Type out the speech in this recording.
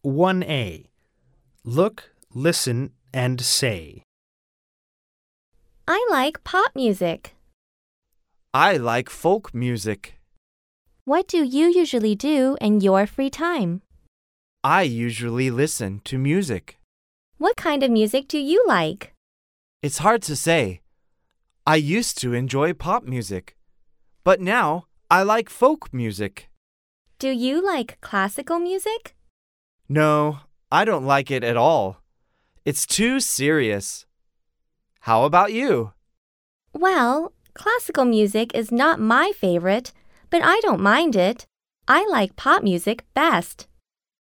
1A. Look, listen, and say. I like pop music. I like folk music. What do you usually do in your free time? I usually listen to music. What kind of music do you like? It's hard to say. I used to enjoy pop music, but now I like folk music. Do you like classical music? No, I don't like it at all. It's too serious. How about you? Well, classical music is not my favorite, but I don't mind it. I like pop music best.